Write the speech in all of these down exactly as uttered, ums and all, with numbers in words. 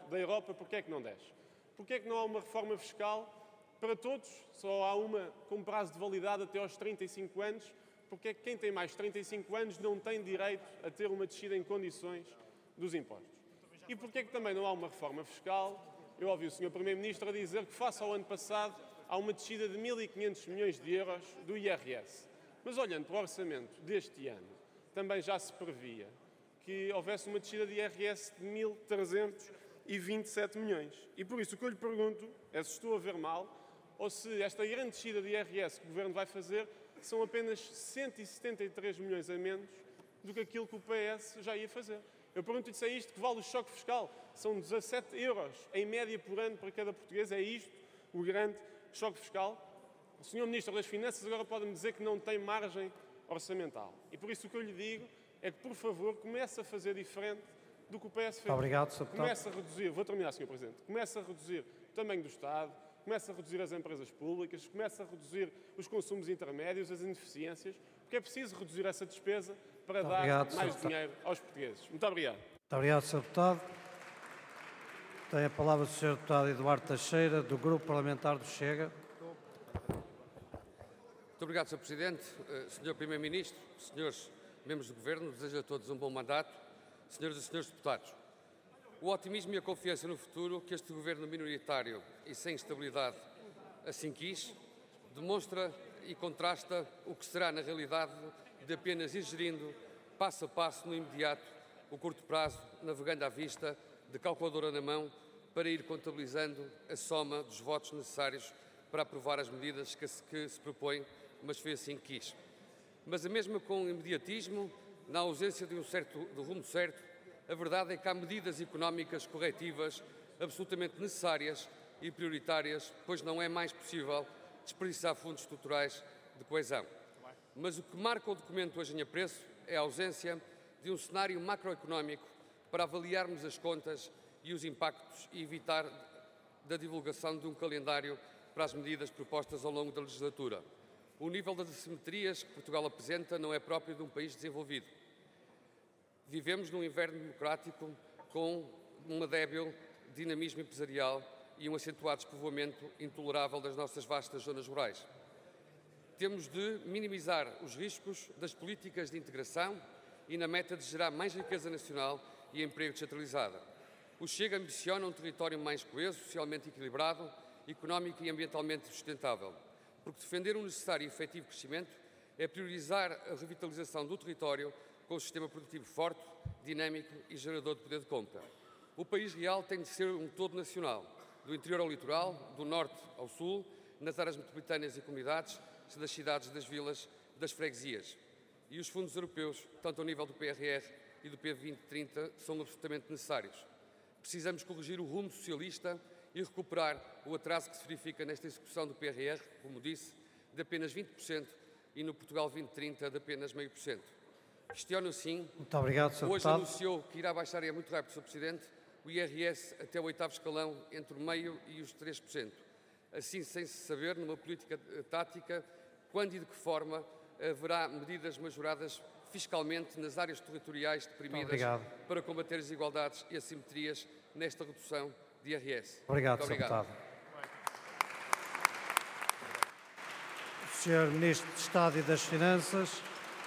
da Europa, porque é que não desce? Porque é que não há uma reforma fiscal para todos? Só há uma com prazo de validade até aos trinta e cinco anos, porque é que quem tem mais de trinta e cinco anos não tem direito a ter uma descida em condições dos impostos? E porque é que também não há uma reforma fiscal? Eu ouvi o senhor Primeiro-Ministro a dizer que, face ao ano passado, há uma descida de mil e quinhentos milhões de euros do I R S. Mas, olhando para o orçamento deste ano, também já se previa que houvesse uma descida de I R S de mil trezentos e vinte e sete milhões. E por isso o que eu lhe pergunto é se estou a ver mal ou se esta grande descida de I R S que o Governo vai fazer são apenas cento e setenta e três milhões a menos do que aquilo que o P S já ia fazer. Eu pergunto-lhe se é isto que vale o choque fiscal. São dezassete euros em média por ano para cada português. É isto o grande choque fiscal? O senhor Ministro das Finanças agora pode-me dizer que não tem margem orçamental. E por isso o que eu lhe digo é que, por favor, comece a fazer diferente do que o P S fez. Obrigado, senhor Deputado. Comece a reduzir, vou terminar, senhor Presidente, comece a reduzir o tamanho do Estado, comece a reduzir as empresas públicas, comece a reduzir os consumos intermédios, as ineficiências, porque é preciso reduzir essa despesa para Muito dar obrigado, mais senhor dinheiro aos portugueses. Muito obrigado. Muito obrigado, senhor Deputado. Tem a palavra o senhor Deputado Eduardo Teixeira, do Grupo Parlamentar do Chega. Muito obrigado, senhor Presidente. senhor Primeiro-Ministro, senhores membros do Governo, desejo a todos um bom mandato. Senhoras e senhores deputados, o otimismo e a confiança no futuro que este Governo minoritário e sem estabilidade assim quis, demonstra e contrasta o que será, na realidade, de apenas ir gerindo, passo a passo, no imediato, o curto prazo, navegando à vista, de calculadora na mão, para ir contabilizando a soma dos votos necessários para aprovar as medidas que se, que se propõe, mas foi assim que quis. Mas, mesmo com imediatismo, na ausência de um certo, de rumo certo, a verdade é que há medidas económicas corretivas absolutamente necessárias e prioritárias, pois não é mais possível desperdiçar fundos estruturais de coesão. Mas o que marca o documento hoje em apreço é a ausência de um cenário macroeconómico para avaliarmos as contas e os impactos e evitar da divulgação de um calendário para as medidas propostas ao longo da legislatura. O nível das assimetrias que Portugal apresenta não é próprio de um país desenvolvido. Vivemos num inverno democrático com uma débil dinamismo empresarial e um acentuado despovoamento intolerável das nossas vastas zonas rurais. Temos de minimizar os riscos das políticas de integração e na meta de gerar mais riqueza nacional e emprego descentralizado. O Chega ambiciona um território mais coeso, socialmente equilibrado, económico e ambientalmente sustentável, porque defender um necessário e efetivo crescimento é priorizar a revitalização do território com um sistema produtivo forte, dinâmico e gerador de poder de compra. O país real tem de ser um todo nacional, do interior ao litoral, do norte ao sul, nas áreas metropolitanas e comunidades, das cidades, das vilas, das freguesias. E os fundos europeus, tanto ao nível do P R R e do P vinte trinta, são absolutamente necessários. Precisamos corrigir o rumo socialista e recuperar o atraso que se verifica nesta execução do P R R, como disse, de apenas vinte por cento e no Portugal vinte trinta de apenas meio por cento. Questiono assim, muito obrigado, senhor hoje Deputado. Anunciou que irá baixar, e é muito rápido, senhor Presidente, o I R S até o oitavo escalão entre o meio e os três por cento. Assim, sem se saber, numa política tática, quando e de que forma haverá medidas majoradas fiscalmente nas áreas territoriais deprimidas para combater as desigualdades e assimetrias nesta redução de I R S. Obrigado, Muito senhor obrigado. Deputado. senhor Ministro de Estado e das Finanças,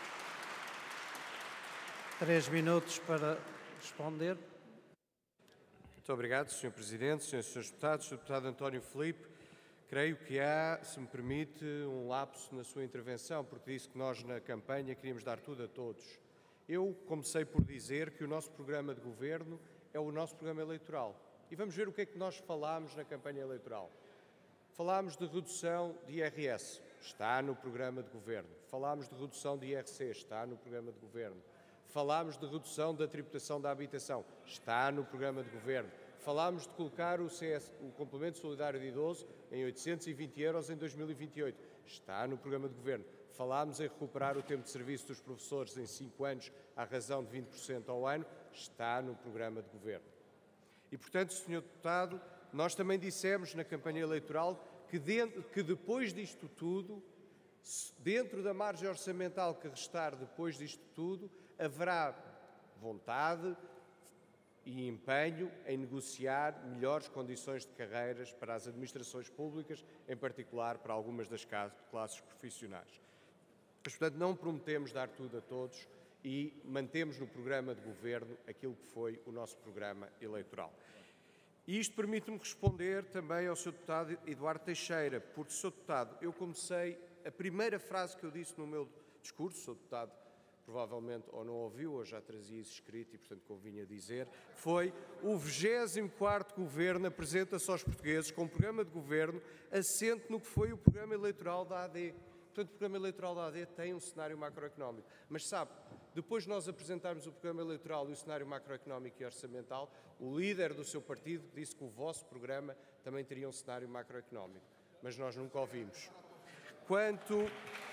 três minutos para responder. Muito obrigado, senhor Presidente, senhores e senhores deputados. senhor Deputado António Filipe, creio que há, se me permite, um lapso na sua intervenção, porque disse que nós na campanha queríamos dar tudo a todos. Eu comecei por dizer que o nosso programa de governo é o nosso programa eleitoral. E vamos ver o que é que nós falámos na campanha eleitoral. Falámos de redução de I R S, está no programa de governo. Falámos de redução de I R C, está no programa de governo. Falámos de redução da tributação da habitação, está no programa de governo. Falámos de colocar o, C S, o complemento solidário de idoso em oitocentos e vinte euros em dois mil e vinte e oito, está no programa de governo. Falámos em recuperar o tempo de serviço dos professores em cinco anos à razão de vinte por cento ao ano, está no programa de governo. E, portanto, senhor Deputado, nós também dissemos na campanha eleitoral que, dentro, que depois disto tudo, dentro da margem orçamental que restar depois disto tudo, haverá vontade, e empenho em negociar melhores condições de carreiras para as administrações públicas, em particular para algumas das classes profissionais. Mas, portanto, não prometemos dar tudo a todos e mantemos no programa de governo aquilo que foi o nosso programa eleitoral. E isto permite-me responder também ao senhor Deputado Eduardo Teixeira, porque, senhor Deputado, eu comecei, a primeira frase que eu disse no meu discurso, senhor Deputado provavelmente ou não ouviu ou já trazia isso escrito e, portanto, convinha dizer, foi o vigésimo quarto Governo apresenta-se aos portugueses com um programa de governo assente no que foi o programa eleitoral da A D. Portanto, o programa eleitoral da A D tem um cenário macroeconómico. Mas sabe, depois de nós apresentarmos o programa eleitoral e o cenário macroeconómico e orçamental, o líder do seu partido disse que o vosso programa também teria um cenário macroeconómico. Mas nós nunca ouvimos. Quanto...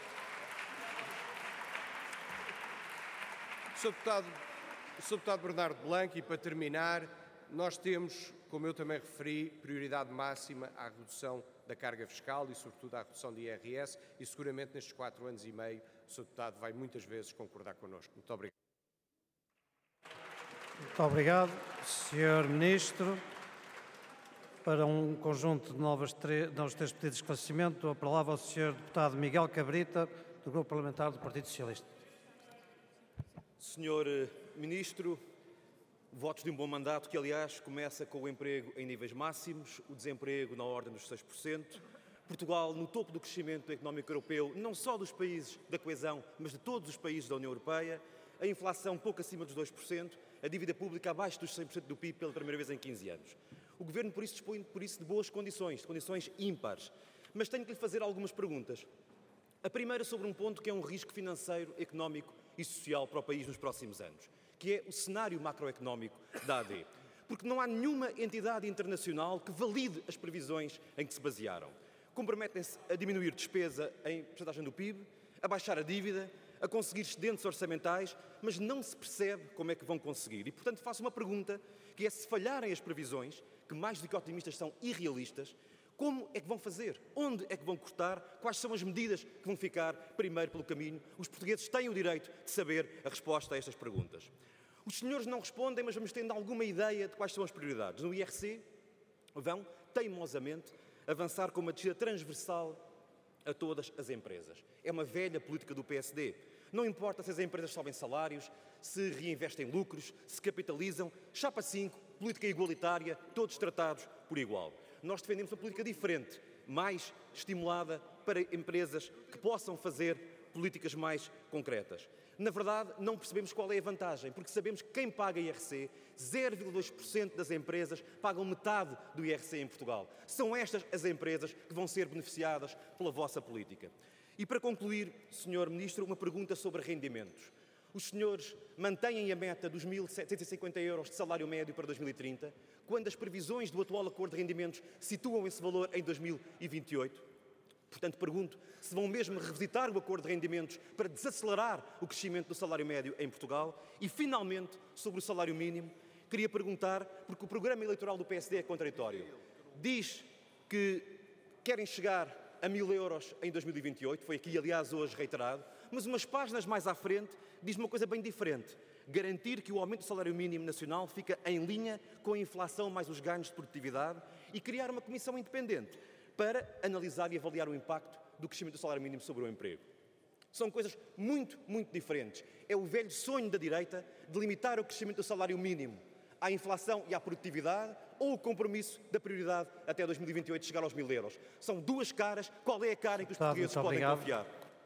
senhor Deputado, senhor Deputado Bernardo Blanco, e para terminar, nós temos, como eu também referi, prioridade máxima à redução da carga fiscal e, sobretudo, à redução do I R S e, seguramente, nestes quatro anos e meio, o senhor Deputado vai muitas vezes concordar connosco. Muito obrigado. Muito obrigado, senhor Ministro. Para um conjunto de novos três pedidos de esclarecimento, a palavra ao senhor Deputado Miguel Cabrita, do Grupo Parlamentar do Partido Socialista. senhor Ministro, votos de um bom mandato que, aliás, começa com o emprego em níveis máximos, o desemprego na ordem dos seis por cento, Portugal no topo do crescimento económico europeu, não só dos países da coesão, mas de todos os países da União Europeia, a inflação pouco acima dos dois por cento, a dívida pública abaixo dos cem por cento do P I B pela primeira vez em quinze anos. O Governo, por isso, dispõe por isso, de boas condições, de condições ímpares. Mas tenho que lhe fazer algumas perguntas. A primeira sobre um ponto que é um risco financeiro, económico e social para o país nos próximos anos, que é o cenário macroeconómico da A D. Porque não há nenhuma entidade internacional que valide as previsões em que se basearam. Comprometem-se a diminuir despesa em percentagem do P I B, a baixar a dívida, a conseguir excedentes orçamentais, mas não se percebe como é que vão conseguir. E, portanto, faço uma pergunta, que é: se falharem as previsões, que mais do que otimistas são irrealistas, como é que vão fazer? Onde é que vão cortar? Quais são as medidas que vão ficar primeiro pelo caminho? Os portugueses têm o direito de saber a resposta a estas perguntas. Os senhores não respondem, mas vamos tendo alguma ideia de quais são as prioridades. No I R C, vão, teimosamente, avançar com uma descida transversal a todas as empresas. É uma velha política do P S D. Não importa se as empresas sobem salários, se reinvestem lucros, se capitalizam, chapa cinco, política igualitária, todos tratados por igual. Nós defendemos uma política diferente, mais estimulada para empresas que possam fazer políticas mais concretas. Na verdade, não percebemos qual é a vantagem, porque sabemos que quem paga I R C, zero vírgula dois por cento das empresas pagam metade do I R C em Portugal. São estas as empresas que vão ser beneficiadas pela vossa política. E para concluir, senhor Ministro, uma pergunta sobre rendimentos. Os senhores mantêm a meta dos mil setecentos e cinquenta euros de salário médio para dois mil e trinta, quando as previsões do atual acordo de rendimentos situam esse valor em dois mil e vinte e oito. Portanto, pergunto se vão mesmo revisitar o acordo de rendimentos para desacelerar o crescimento do salário médio em Portugal. E, finalmente, sobre o salário mínimo, queria perguntar, porque o programa eleitoral do P S D é contraditório. Diz que querem chegar a mil euros em dois mil e vinte e oito, foi aqui, aliás, hoje reiterado, mas umas páginas mais à frente diz uma coisa bem diferente: garantir que o aumento do salário mínimo nacional fica em linha com a inflação mais os ganhos de produtividade e criar uma comissão independente para analisar e avaliar o impacto do crescimento do salário mínimo sobre o emprego. São coisas muito, muito diferentes. É o velho sonho da direita de limitar o crescimento do salário mínimo à inflação e à produtividade, ou o compromisso da prioridade até dois mil e vinte e oito chegar aos mil euros. São duas caras. Qual é a cara em que os portugueses podem confiar?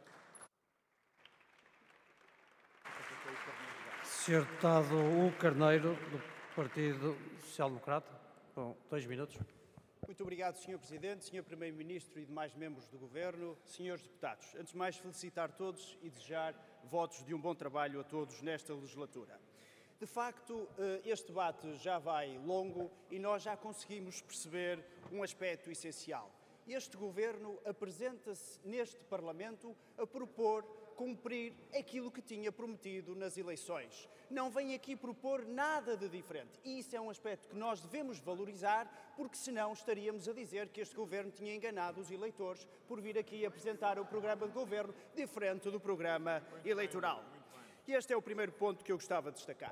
senhor Deputado Hugo Carneiro, do Partido Social Democrata, com dois minutos. Muito obrigado, senhor Presidente, senhor Primeiro-Ministro e demais membros do Governo, senhores deputados. Antes de mais, felicitar todos e desejar votos de um bom trabalho a todos nesta legislatura. De facto, este debate já vai longo e nós já conseguimos perceber um aspecto essencial. Este Governo apresenta-se neste Parlamento a propor cumprir aquilo que tinha prometido nas eleições. Não vem aqui propor nada de diferente. E isso é um aspecto que nós devemos valorizar, porque senão estaríamos a dizer que este Governo tinha enganado os eleitores por vir aqui apresentar o programa de Governo diferente do programa eleitoral. E este é o primeiro ponto que eu gostava de destacar.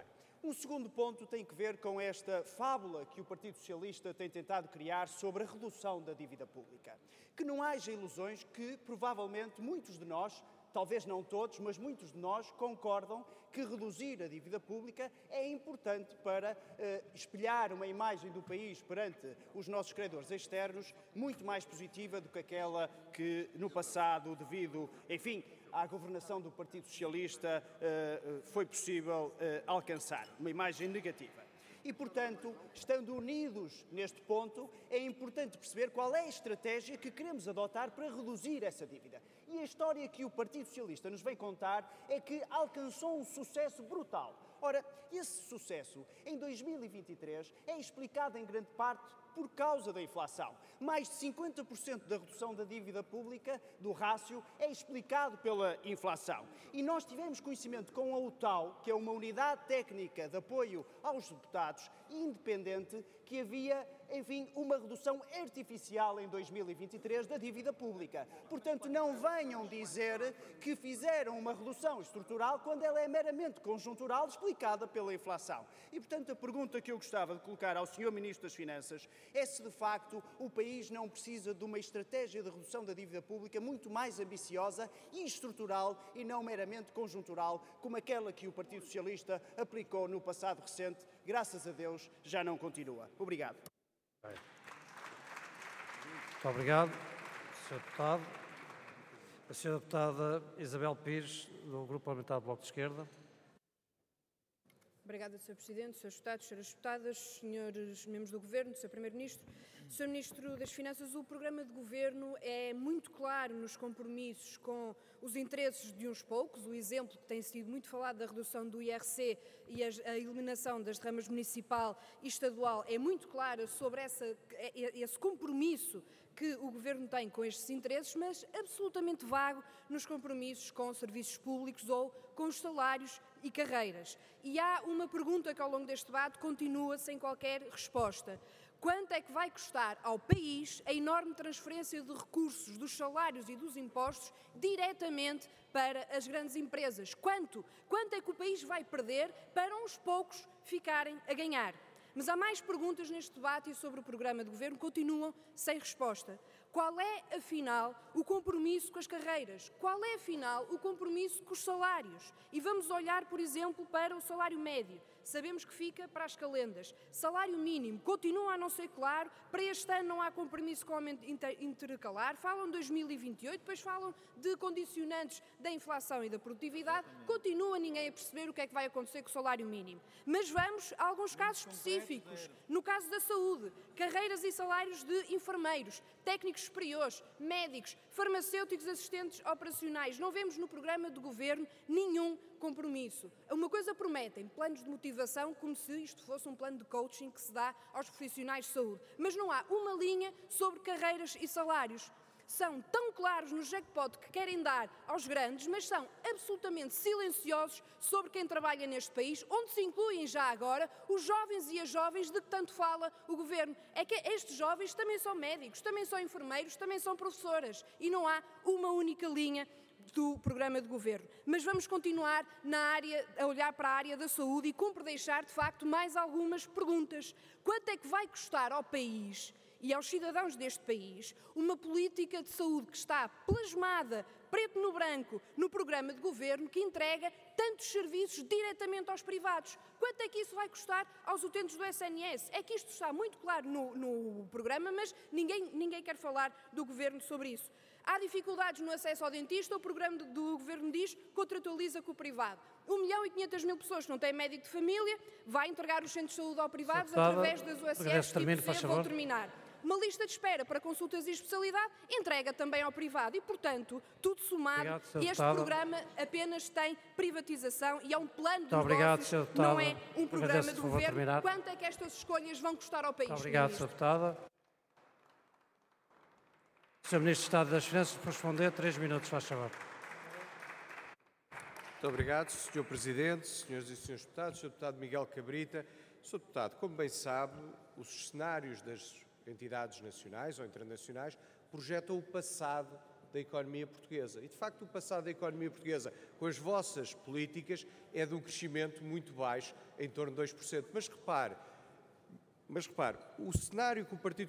Um segundo ponto tem que ver com esta fábula que o Partido Socialista tem tentado criar sobre a redução da dívida pública. Que não haja ilusões que, provavelmente, muitos de nós, talvez não todos, mas muitos de nós concordam que reduzir a dívida pública é importante para eh, espelhar uma imagem do país perante os nossos credores externos muito mais positiva do que aquela que no passado, devido, enfim, à governação do Partido Socialista, eh, foi possível eh, alcançar. Uma imagem negativa. E, portanto, estando unidos neste ponto, é importante perceber qual é a estratégia que queremos adotar para reduzir essa dívida. E a história que o Partido Socialista nos vem contar é que alcançou um sucesso brutal. Ora, esse sucesso, em dois mil e vinte e três, é explicado em grande parte por causa da inflação. Mais de cinquenta por cento da redução da dívida pública, do rácio, é explicado pela inflação. E nós tivemos conhecimento com a U T A U, que é uma unidade técnica de apoio aos deputados, independente, que havia, enfim, uma redução artificial em dois mil e vinte e três da dívida pública. Portanto, não venham dizer que fizeram uma redução estrutural quando ela é meramente conjuntural, explicada pela inflação. E, portanto, a pergunta que eu gostava de colocar ao senhor Ministro das Finanças é se, de facto, o país não precisa de uma estratégia de redução da dívida pública muito mais ambiciosa e estrutural e não meramente conjuntural, como aquela que o Partido Socialista aplicou no passado recente. Graças a Deus, já não continua. Obrigado. Muito obrigado, senhor Deputado. A senhora Deputada Isabel Pires, do Grupo Parlamentar do Bloco de Esquerda. Obrigada, senhor Presidente, senhores Deputados, senhoras Deputadas, senhores membros do Governo, senhor Primeiro-Ministro. senhor Ministro das Finanças, o programa de Governo é muito claro nos compromissos com os interesses de uns poucos. O exemplo que tem sido muito falado da redução do I R C e a eliminação das derramas municipal e estadual é muito clara sobre essa, esse compromisso que o Governo tem com estes interesses, mas absolutamente vago nos compromissos com serviços públicos ou com os salários e carreiras. E há uma pergunta que ao longo deste debate continua sem qualquer resposta. Quanto é que vai custar ao país a enorme transferência de recursos dos salários e dos impostos diretamente para as grandes empresas? Quanto? Quanto é que o país vai perder para uns poucos ficarem a ganhar? Mas há mais perguntas neste debate e sobre o programa de governo que continuam sem resposta. Qual é, afinal, o compromisso com as carreiras? Qual é, afinal, o compromisso com os salários? E vamos olhar, por exemplo, para o salário médio. Sabemos que fica para as calendas. Salário mínimo continua a não ser claro. Para este ano não há compromisso com o aumento intercalar. Falam de dois mil e vinte e oito, depois falam de condicionantes da inflação e da produtividade. Continua ninguém a perceber o que é que vai acontecer com o salário mínimo. Mas vamos a alguns casos específicos. No caso da saúde, carreiras e salários de enfermeiros, técnicos superiores, médicos, farmacêuticos, assistentes operacionais. Não vemos no programa de governo nenhum compromisso. Uma coisa prometem, planos de motivação, como se isto fosse um plano de coaching que se dá aos profissionais de saúde. Mas não há uma linha sobre carreiras e salários. São tão claros no jackpot que querem dar aos grandes, mas são absolutamente silenciosos sobre quem trabalha neste país, onde se incluem já agora os jovens e as jovens de que tanto fala o Governo. É que estes jovens também são médicos, também são enfermeiros, também são professoras e não há uma única linha do programa de governo. Mas vamos continuar na área, a olhar para a área da saúde e cumpre deixar, de facto, mais algumas perguntas. Quanto é que vai custar ao país e aos cidadãos deste país uma política de saúde que está plasmada, preto no branco, no programa de governo que entrega tantos serviços diretamente aos privados? Quanto é que isso vai custar aos utentes do S N S? É que isto está muito claro no, no programa, mas ninguém, ninguém quer falar do governo sobre isso. Há dificuldades no acesso ao dentista, o programa do, do Governo diz que contratualiza com o privado. um milhão e quinhentas mil pessoas que não têm médico de família, vai entregar os centros de saúde ao privado através das U S S e você, vou terminar. Uma lista de espera para consultas e especialidade entrega também ao privado e, portanto, tudo somado, obrigado, este deputado. Programa apenas tem privatização e é um plano de muito negócios, obrigado, não é um programa de governo. Terminar. Quanto é que estas escolhas vão custar ao país? Muito obrigado, senhora Deputada. senhor Ministro de Estado das Finanças, para responder, três minutos, faz favor. Muito obrigado, senhor Presidente, senhores e senhores deputados, senhor Deputado Miguel Cabrita. senhor Deputado, como bem sabe, os cenários das entidades nacionais ou internacionais projetam o passado da economia portuguesa. E, de facto, o passado da economia portuguesa, com as vossas políticas, é de um crescimento muito baixo, em torno de dois por cento. Mas repare, mas repare, o cenário que o Partido